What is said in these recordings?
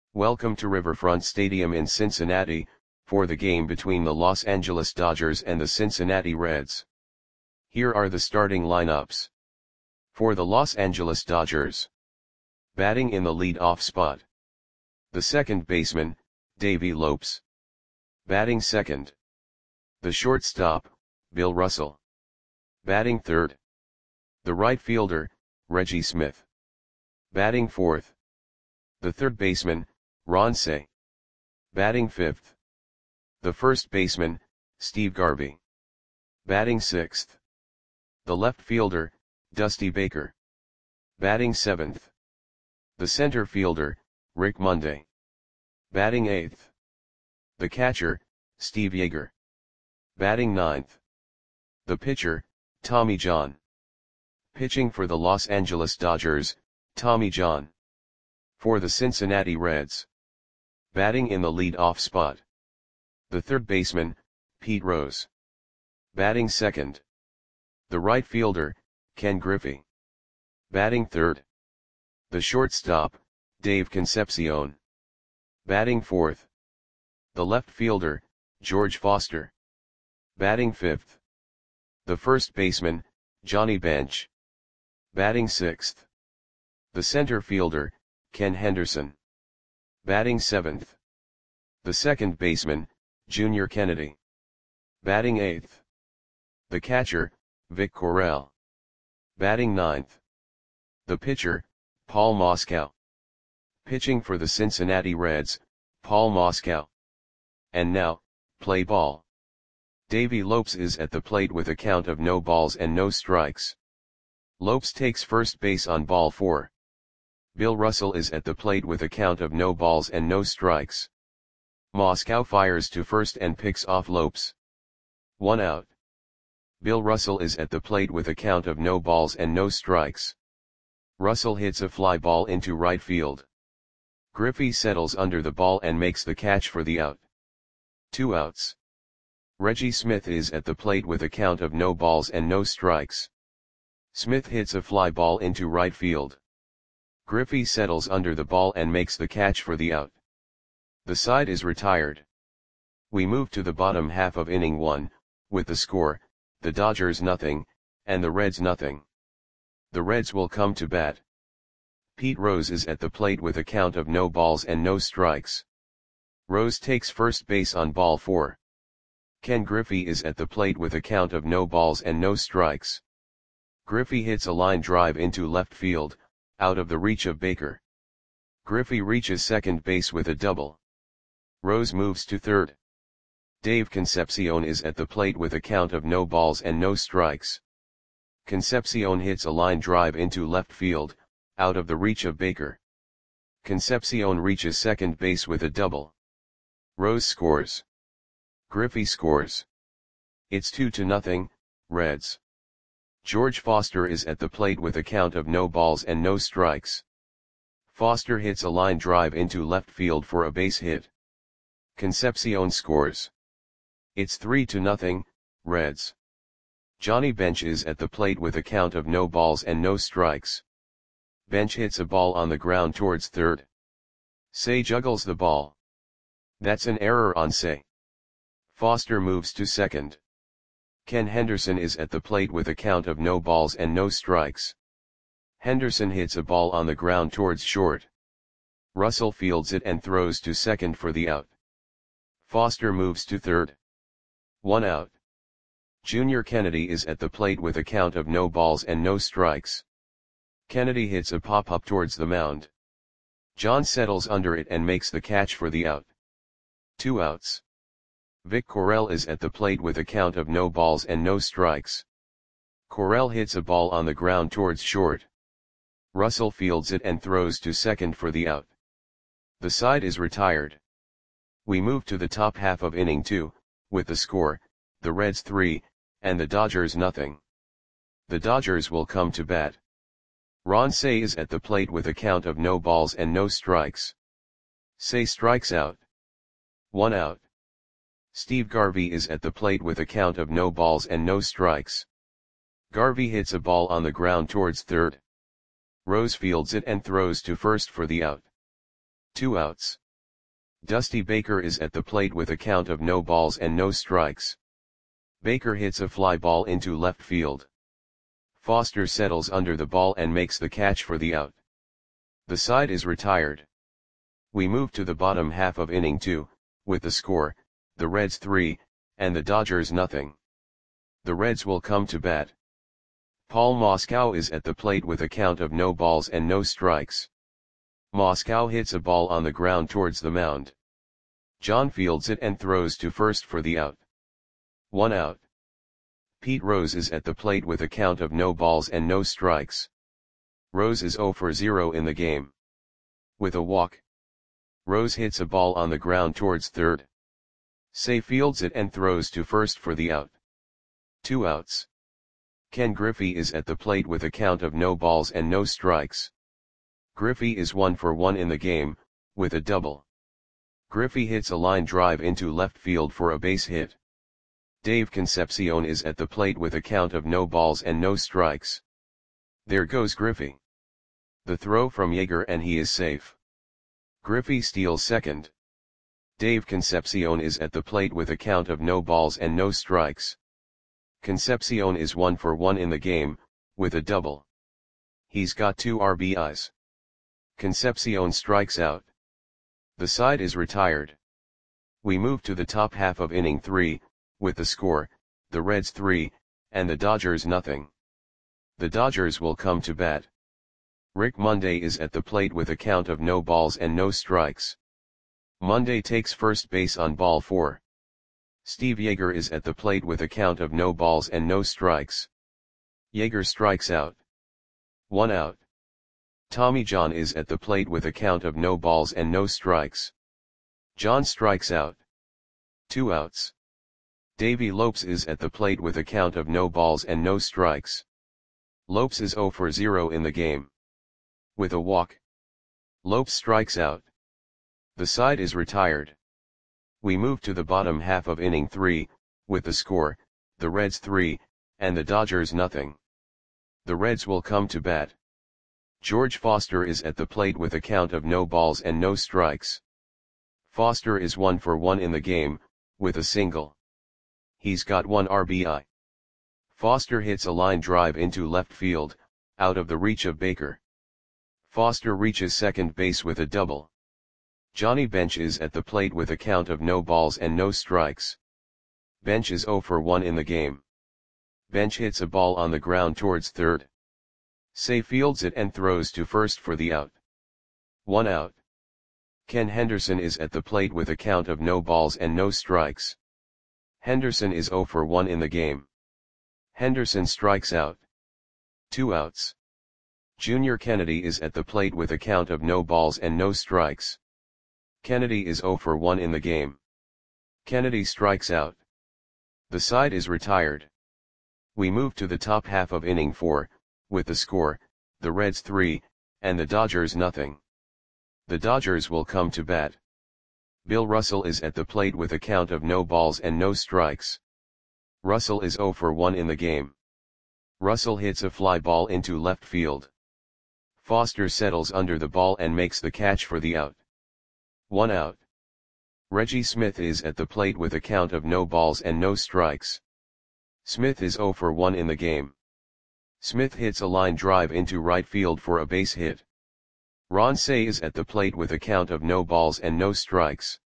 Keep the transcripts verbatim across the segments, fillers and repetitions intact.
Welcome to Riverfront Stadium in Cincinnati, for the game between the Los Angeles Dodgers and the Cincinnati Reds. Here are the starting lineups. For the Los Angeles Dodgers. Batting in the lead-off spot. The second baseman, Davey Lopes. Batting second. The shortstop, Bill Russell. Batting third. The right fielder, Reggie Smith. Batting fourth. The third baseman, Ron Cey. Batting fifth. The first baseman, Steve Garvey. Batting sixth. The left fielder, Dusty Baker. Batting seventh. The center fielder, Rick Monday. Batting eighth. The catcher, Steve Yeager. Batting ninth. The pitcher, Tommy John. Pitching for the Los Angeles Dodgers, Tommy John. For the Cincinnati Reds. Batting in the lead-off spot. The third baseman, Pete Rose. Batting second. The right fielder, Ken Griffey. Batting third. The shortstop, Dave Concepcion. Batting fourth. The left fielder, George Foster. Batting fifth. The first baseman, Johnny Bench. Batting sixth. The center fielder, Ken Henderson. Batting seventh. The second baseman, Junior Kennedy. Batting eighth. The catcher, Vic Correll. Batting ninth. The pitcher, Paul Moskow. Pitching for the Cincinnati Reds, Paul Moskow. And now, play ball. Davey Lopes is at the plate with a count of no balls and no strikes. Lopes takes first base on ball four. Bill Russell is at the plate with a count of no balls and no strikes. Moskow fires to first and picks off Lopes. One out. Bill Russell is at the plate with a count of no balls and no strikes. Russell hits a fly ball into right field. Griffey settles under the ball and makes the catch for the out. Two outs. Reggie Smith is at the plate with a count of no balls and no strikes. Smith hits a fly ball into right field. Griffey settles under the ball and makes the catch for the out. The side is retired. We move to the bottom half of inning one, with the score, the Dodgers nothing, and the Reds nothing. The Reds will come to bat. Pete Rose is at the plate with a count of no balls and no strikes. Rose takes first base on ball four. Ken Griffey is at the plate with a count of no balls and no strikes. Griffey hits a line drive into left field, out of the reach of Baker. Griffey reaches second base with a double. Rose moves to third. Dave Concepcion is at the plate with a count of no balls and no strikes. Concepcion hits a line drive into left field, out of the reach of Baker. Concepcion reaches second base with a double. Rose scores. Griffey scores. It's two to nothing, Reds. George Foster is at the plate with a count of no balls and no strikes. Foster hits a line drive into left field for a base hit. Concepcion scores. It's three to nothing, Reds. Johnny Bench is at the plate with a count of no balls and no strikes. Bench hits a ball on the ground towards third. Cey juggles the ball. That's an error on Cey. Foster moves to second. Ken Henderson is at the plate with a count of no balls and no strikes. Henderson hits a ball on the ground towards short. Russell fields it and throws to second for the out. Foster moves to third. One out. Junior Kennedy is at the plate with a count of no balls and no strikes. Kennedy hits a pop-up towards the mound. John settles under it and makes the catch for the out. Two outs. Vic Correll is at the plate with a count of no balls and no strikes. Correll hits a ball on the ground towards short. Russell fields it and throws to second for the out. The side is retired. We move to the top half of inning two, with the score, the Reds three, and the Dodgers nothing. The Dodgers will come to bat. Ron Cey is at the plate with a count of no balls and no strikes. Cey strikes out. One out. Steve Garvey is at the plate with a count of no balls and no strikes. Garvey hits a ball on the ground towards third. Rose fields it and throws to first for the out. Two outs. Dusty Baker is at the plate with a count of no balls and no strikes. Baker hits a fly ball into left field. Foster settles under the ball and makes the catch for the out. The side is retired. We move to the bottom half of inning two, with the score, the Reds three, and the Dodgers nothing. The Reds will come to bat. Paul Moscow is at the plate with a count of no balls and no strikes. Moscow hits a ball on the ground towards the mound. John fields it and throws to first for the out. One out. Pete Rose is at the plate with a count of no balls and no strikes. Rose is zero for zero in the game. With a walk, Rose hits a ball on the ground towards third. Say fields it and throws to first for the out. Two outs. Ken Griffey is at the plate with a count of no balls and no strikes. Griffey is one for one in the game, with a double. Griffey hits a line drive into left field for a base hit. Dave Concepcion is at the plate with a count of no balls and no strikes. There goes Griffey. The throw from Yeager and he is safe. Griffey steals second. Dave Concepcion is at the plate with a count of no balls and no strikes. Concepcion is one for one in the game, with a double. He's got two R B Is. Concepcion strikes out. The side is retired. We move to the top half of inning three, with the score, the Reds three, and the Dodgers nothing. The Dodgers will come to bat. Rick Monday is at the plate with a count of no balls and no strikes. Monday takes first base on ball four. Steve Yeager is at the plate with a count of no balls and no strikes. Yeager strikes out. One out. Tommy John is at the plate with a count of no balls and no strikes. John strikes out. Two outs. Davey Lopes is at the plate with a count of no balls and no strikes. Lopes is zero for zero in the game. With a walk, Lopes strikes out. The side is retired. We move to the bottom half of inning three, with the score, the Reds three, and the Dodgers nothing. The Reds will come to bat. George Foster is at the plate with a count of no balls and no strikes. Foster is one for one in the game, with a single. He's got one R B I. Foster hits a line drive into left field, out of the reach of Baker. Foster reaches second base with a double. Johnny Bench is at the plate with a count of no balls and no strikes. Bench is zero for one in the game. Bench hits a ball on the ground towards third. Say fields it and throws to first for the out. One out. Ken Henderson is at the plate with a count of no balls and no strikes. Henderson is zero for one in the game. Henderson strikes out. Two outs. Junior Kennedy is at the plate with a count of no balls and no strikes. Kennedy is zero for one in the game. Kennedy strikes out. The side is retired. We move to the top half of inning four, with the score, the Reds three, and the Dodgers nothing. The Dodgers will come to bat. Bill Russell is at the plate with a count of no balls and no strikes. Russell is zero for one in the game. Russell hits a fly ball into left field. Foster settles under the ball and makes the catch for the out. One out. Reggie Smith is at the plate with a count of no balls and no strikes. Smith is zero for one in the game. Smith hits a line drive into right field for a base hit. Ron Cey is at the plate with a count of no balls and no strikes.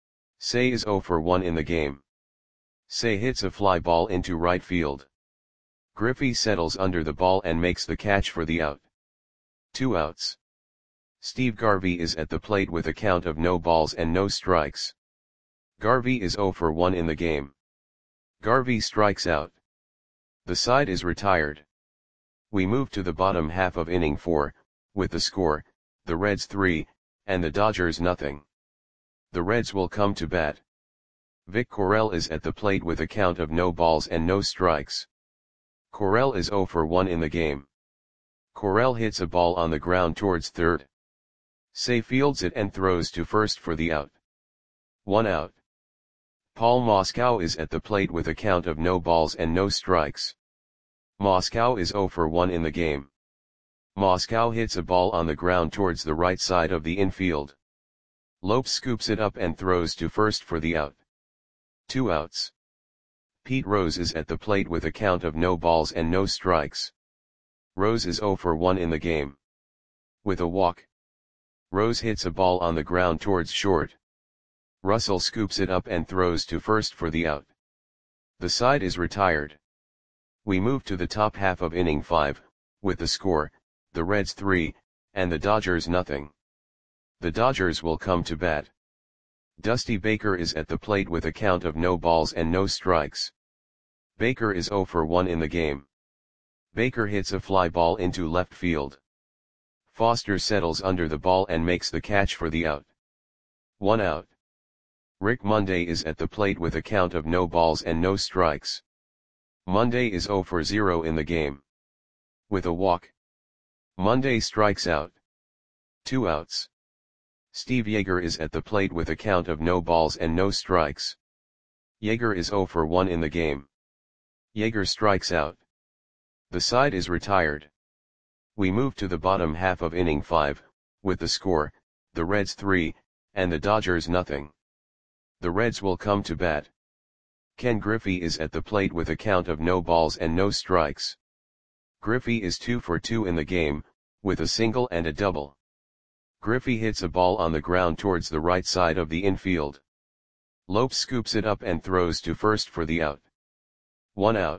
Cey is zero for one in the game. Cey hits a fly ball into right field. Griffey settles under the ball and makes the catch for the out. Two outs. Steve Garvey is at the plate with a count of no balls and no strikes. Garvey is zero for one in the game. Garvey strikes out. The side is retired. We move to the bottom half of inning four, with the score, the Reds three, and the Dodgers nothing. The Reds will come to bat. Vic Correll is at the plate with a count of no balls and no strikes. Correll is zero for one in the game. Correll hits a ball on the ground towards third. Cey fields it and throws to first for the out. One out. Paul Moscow is at the plate with a count of no balls and no strikes. Moscow is zero for one in the game. Moscow hits a ball on the ground towards the right side of the infield. Lopes scoops it up and throws to first for the out. Two outs. Pete Rose is at the plate with a count of no balls and no strikes. Rose is oh for one in the game. With a walk. Rose hits a ball on the ground towards short. Russell scoops it up and throws to first for the out. The side is retired. We move to the top half of inning five, with the score, the Reds three, and the Dodgers nothing. The Dodgers will come to bat. Dusty Baker is at the plate with a count of no balls and no strikes. Baker is oh for one in the game. Baker hits a fly ball into left field. Foster settles under the ball and makes the catch for the out. One out. Rick Monday is at the plate with a count of no balls and no strikes. Monday is oh for zero in the game. With a walk. Monday strikes out. Two outs. Steve Yeager is at the plate with a count of no balls and no strikes. Yeager is oh for one in the game. Yeager strikes out. The side is retired. We move to the bottom half of inning five, with the score, the Reds three, and the Dodgers nothing. The Reds will come to bat. Ken Griffey is at the plate with a count of no balls and no strikes. Griffey is two for two in the game, with a single and a double. Griffey hits a ball on the ground towards the right side of the infield. Lopes scoops it up and throws to first for the out. One out.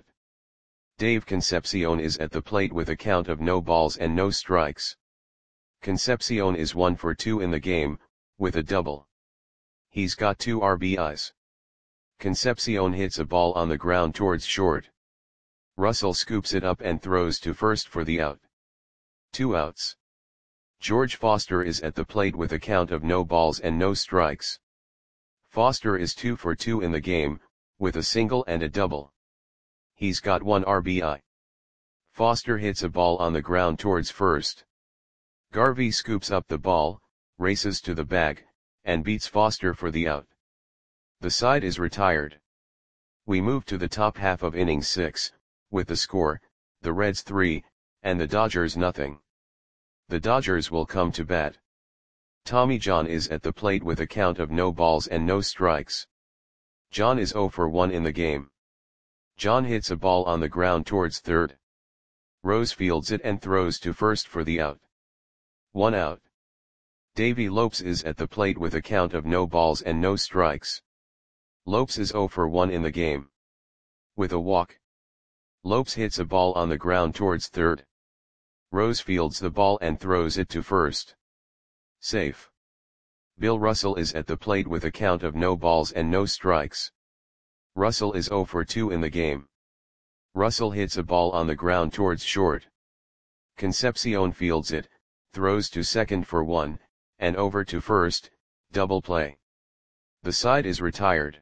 Dave Concepcion is at the plate with a count of no balls and no strikes. Concepcion is one for two in the game, with a double. He's got two R B Is. Concepcion hits a ball on the ground towards short. Russell scoops it up and throws to first for the out. Two outs. George Foster is at the plate with a count of no balls and no strikes. Foster is two for two in the game, with a single and a double. He's got one R B I. Foster hits a ball on the ground towards first. Garvey scoops up the ball, races to the bag, and beats Foster for the out. The side is retired. We move to the top half of inning six, with the score, the Reds three, and the Dodgers nothing. The Dodgers will come to bat. Tommy John is at the plate with a count of no balls and no strikes. John is oh for one in the game. John hits a ball on the ground towards third. Rose fields it and throws to first for the out. One out. Davey Lopes is at the plate with a count of no balls and no strikes. Lopes is oh for one in the game. With a walk. Lopes hits a ball on the ground towards third. Rose fields the ball and throws it to first. Safe. Bill Russell is at the plate with a count of no balls and no strikes. Russell is oh for two in the game. Russell hits a ball on the ground towards short. Concepcion fields it, throws to second for one, and over to first, double play. The side is retired.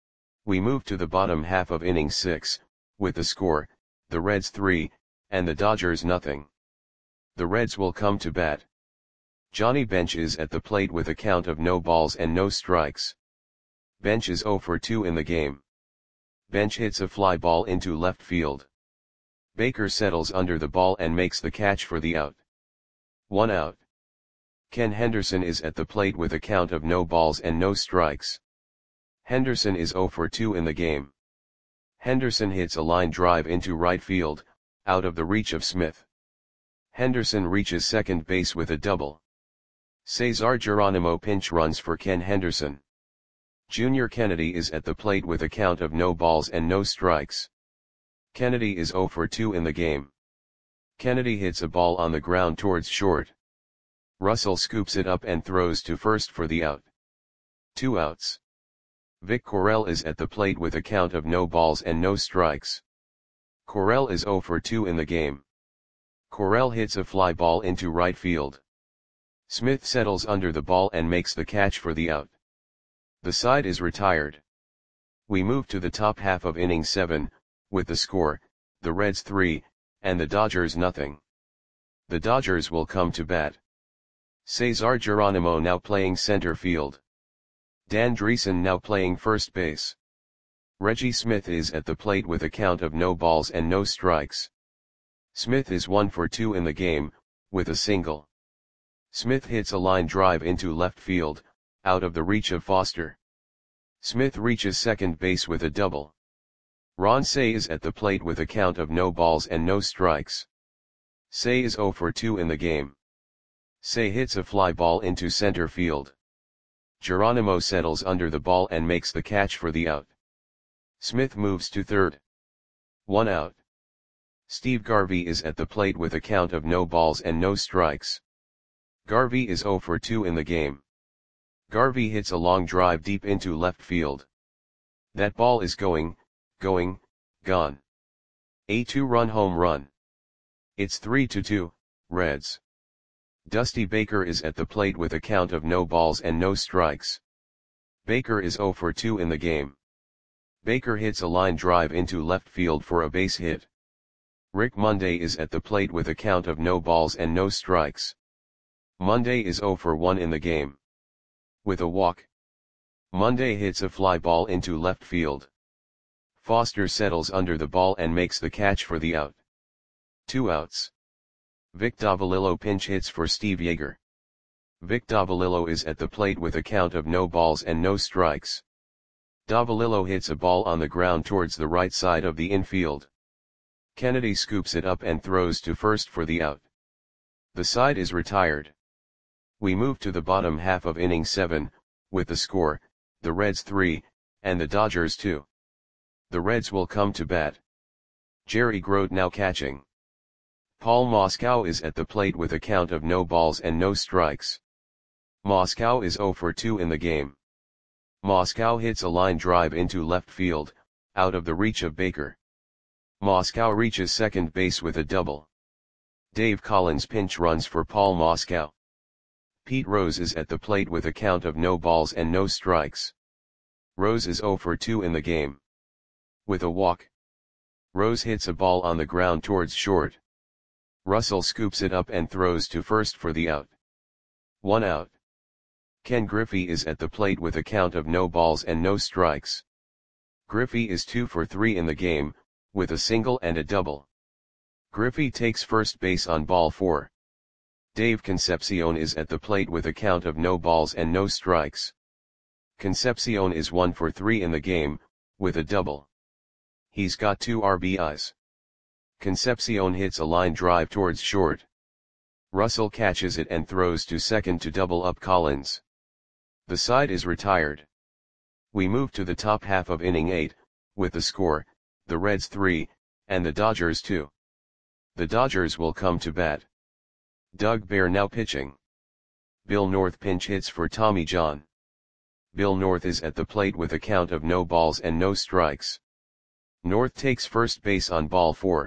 We move to the bottom half of inning six, with the score, the Reds three, and the Dodgers nothing. The Reds will come to bat. Johnny Bench is at the plate with a count of no balls and no strikes. Bench is oh for two in the game. Bench hits a fly ball into left field. Baker settles under the ball and makes the catch for the out. One out. Ken Henderson is at the plate with a count of no balls and no strikes. Henderson is oh for two in the game. Henderson hits a line drive into right field, out of the reach of Smith. Henderson reaches second base with a double. Cesar Geronimo pinch runs for Ken Henderson. Junior Kennedy is at the plate with a count of no balls and no strikes. Kennedy is oh for two in the game. Kennedy hits a ball on the ground towards short. Russell scoops it up and throws to first for the out. Two outs. Vic Correll is at the plate with a count of no balls and no strikes. Correll is oh for two in the game. Correll hits a fly ball into right field. Smith settles under the ball and makes the catch for the out. The side is retired. We move to the top half of inning seven, with the score, the Reds three, and the Dodgers nothing. The Dodgers will come to bat. Cesar Geronimo now playing center field. Dan Dreesen now playing first base. Reggie Smith is at the plate with a count of no balls and no strikes. Smith is one for two in the game, with a single. Smith hits a line drive into left field, out of the reach of Foster. Smith reaches second base with a double. Ron Cey is at the plate with a count of no balls and no strikes. Cey is oh for two in the game. Cey hits a fly ball into center field. Geronimo settles under the ball and makes the catch for the out. Smith moves to third. One out. Steve Garvey is at the plate with a count of no balls and no strikes. Garvey is oh for two in the game. Garvey hits a long drive deep into left field. That ball is going, going, gone. A two-run home run. It's three to two, Reds. Dusty Baker is at the plate with a count of no balls and no strikes. Baker is oh for two in the game. Baker hits a line drive into left field for a base hit. Rick Monday is at the plate with a count of no balls and no strikes. Monday is oh for one in the game. With a walk, Monday hits a fly ball into left field. Foster settles under the ball and makes the catch for the out. Two outs. Vic Davalillo pinch hits for Steve Yeager. Vic Davalillo is at the plate with a count of no balls and no strikes. Davalillo hits a ball on the ground towards the right side of the infield. Kennedy scoops it up and throws to first for the out. The side is retired. We move to the bottom half of inning seven, with the score, the Reds three, and the Dodgers two. The Reds will come to bat. Jerry Grote now catching. Paul Moscow is at the plate with a count of no balls and no strikes. Moscow is oh for two in the game. Moscow hits a line drive into left field, out of the reach of Baker. Moscow reaches second base with a double. Dave Collins pinch runs for Paul Moscow. Pete Rose is at the plate with a count of no balls and no strikes. Rose is oh for two in the game. With a walk, Rose hits a ball on the ground towards short. Russell scoops it up and throws to first for the out. One out. Ken Griffey is at the plate with a count of no balls and no strikes. Griffey is two for three in the game, with a single and a double. Griffey takes first base on ball four. Dave Concepcion is at the plate with a count of no balls and no strikes. Concepcion is one for three in the game, with a double. He's got two R B Is. Concepcion hits a line drive towards short. Russell catches it and throws to second to double up Collins. The side is retired. We move to the top half of inning eight, with the score, the Reds three, and the Dodgers two. The Dodgers will come to bat. Doug Bear now pitching. Bill North pinch hits for Tommy John. Bill North is at the plate with a count of no balls and no strikes. North takes first base on ball four.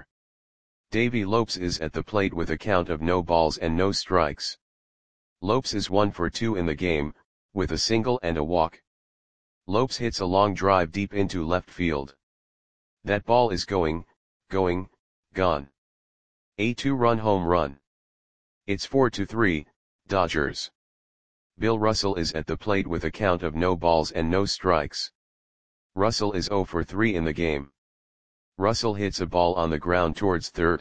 Davey Lopes is at the plate with a count of no balls and no strikes. Lopes is one for two in the game, with a single and a walk. Lopes hits a long drive deep into left field. That ball is going, going, gone. A two-run home run. It's four to three, Dodgers. Bill Russell is at the plate with a count of no balls and no strikes. Russell is oh for three in the game. Russell hits a ball on the ground towards third.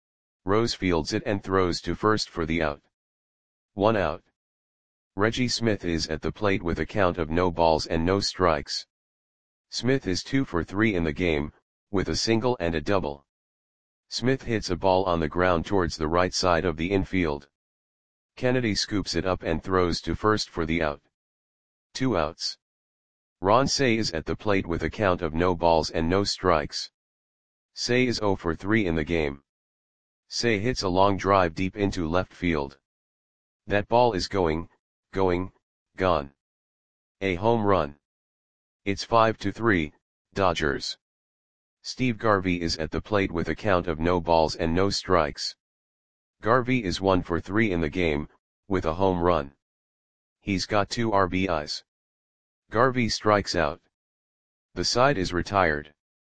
Rose fields it and throws to first for the out. One out. Reggie Smith is at the plate with a count of no balls and no strikes. Smith is two for three in the game, with a single and a double. Smith hits a ball on the ground towards the right side of the infield. Kennedy scoops it up and throws to first for the out. Two outs. Ron Cey is at the plate with a count of no balls and no strikes. Cey is oh for three in the game. Cey hits a long drive deep into left field. That ball is going, going, gone. A home run. It's five to three, Dodgers. Steve Garvey is at the plate with a count of no balls and no strikes. Garvey is one for three in the game, with a home run. He's got two R B Is. Garvey strikes out. The side is retired.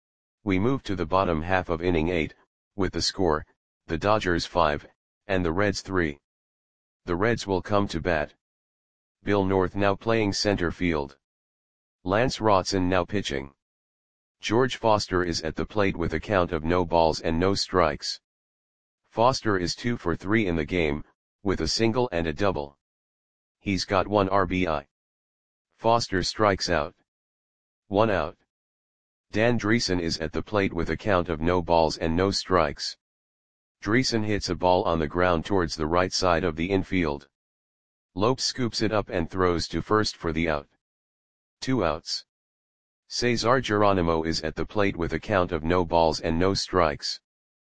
We move to the bottom half of inning eight, with the score, the Dodgers five, and the Reds three. The Reds will come to bat. Bill North now playing center field. Lance Rotson now pitching. George Foster is at the plate with a count of no balls and no strikes. Foster is two for three in the game, with a single and a double. He's got one R B I. Foster strikes out. One out. Dan Driessen is at the plate with a count of no balls and no strikes. Driessen hits a ball on the ground towards the right side of the infield. Lopes scoops it up and throws to first for the out. Two outs. Cesar Geronimo is at the plate with a count of no balls and no strikes.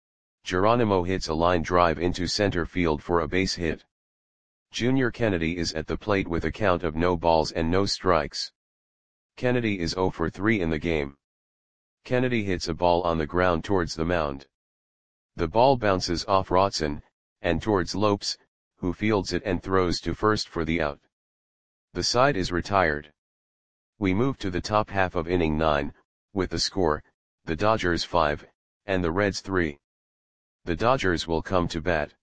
Geronimo hits a line drive into center field for a base hit. Junior Kennedy is at the plate with a count of no balls and no strikes. Kennedy is zero for three in the game. Kennedy hits a ball on the ground towards the mound. The ball bounces off Rotson, and towards Lopes, who fields it and throws to first for the out. The side is retired. We move to the top half of inning nine, with the score, the Dodgers five, and the Reds three. The Dodgers will come to bat.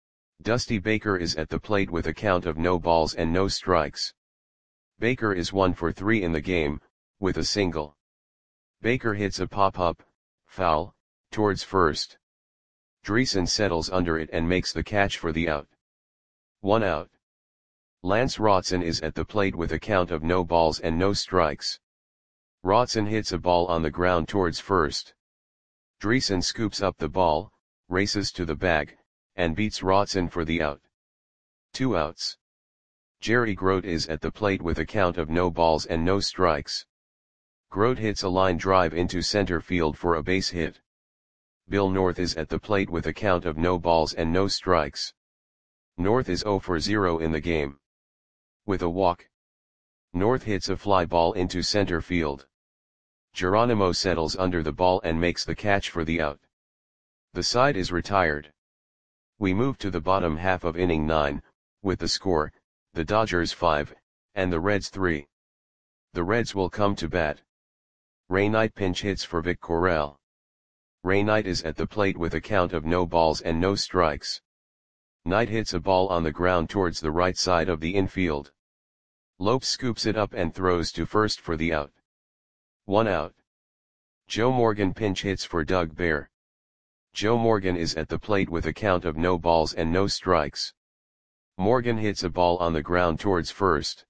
Dusty Baker is at the plate with a count of no balls and no strikes. Baker is one for three in the game, with a single. Baker hits a pop-up, foul, towards first. Driessen settles under it and makes the catch for the out. One out. Lance Rotson is at the plate with a count of no balls and no strikes. Rotson hits a ball on the ground towards first. Driessen scoops up the ball, races to the bag, and beats Rotson for the out. Two outs. Jerry Grote is at the plate with a count of no balls and no strikes. Grote hits a line drive into center field for a base hit. Bill North is at the plate with a count of no balls and no strikes. North is zero for zero in the game. With a walk. North hits a fly ball into center field. Geronimo settles under the ball and makes the catch for the out. The side is retired. We move to the bottom half of inning nine, with the score, the Dodgers five, and the Reds three. The Reds will come to bat. Ray Knight pinch hits for Vic Correll. Ray Knight is at the plate with a count of no balls and no strikes. Knight hits a ball on the ground towards the right side of the infield. Lopes scoops it up and throws to first for the out. One out. Joe Morgan pinch hits for Doug Bear. Joe Morgan is at the plate with a count of no balls and no strikes. Morgan hits a ball on the ground towards first.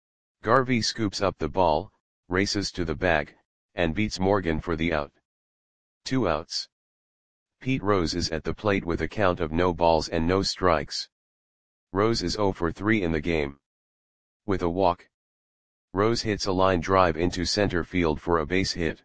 Garvey scoops up the ball, races to the bag, and beats Morgan for the out. Two outs. Pete Rose is at the plate with a count of no balls and no strikes. Rose is zero for three in the game. With a walk. Rose hits a line drive into center field for a base hit.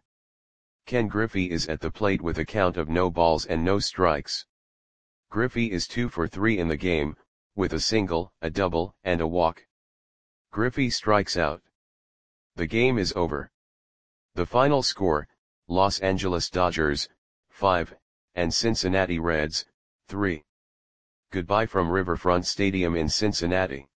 Ken Griffey is at the plate with a count of no balls and no strikes. Griffey is two for three in the game, with a single, a double, and a walk. Griffey strikes out. The game is over. The final score, Los Angeles Dodgers, five, and Cincinnati Reds, three. Goodbye from Riverfront Stadium in Cincinnati.